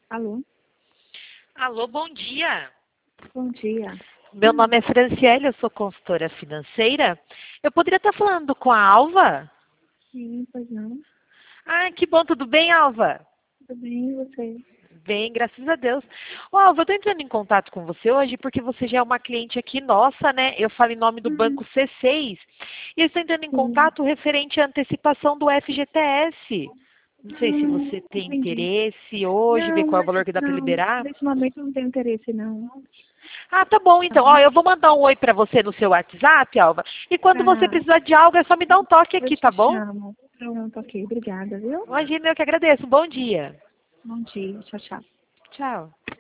Alô? Alô, bom dia. Bom dia. Meu nome é Franciele, eu sou consultora financeira. Eu poderia estar falando com a Alva? Sim, pois não. Ah, que bom, tudo bem, Alva? Tudo bem, e você? Bem, graças a Deus. Ô, Alva, eu estou entrando em contato com você hoje porque você já é uma cliente aqui nossa, né? Eu falo em nome do Banco C6. E eu estou entrando em Sim. contato referente à antecipação do FGTS. Não sei se você tem Entendi. interesse hoje, ver Não, qual é o valor que dá para não. liberar. Nesse momento eu não tenho interesse, não. Ah, tá bom, Tá então. Ó, bom? eu vou mandar um oi pra você no seu WhatsApp, Alva. E quando você Tá. precisar de algo, é só me dar um toque Eu aqui, te tá bom? chamo. Pronto, ok. Obrigada, viu? Imagina, eu que agradeço. Bom dia. Bom dia. Tchau, tchau. Tchau.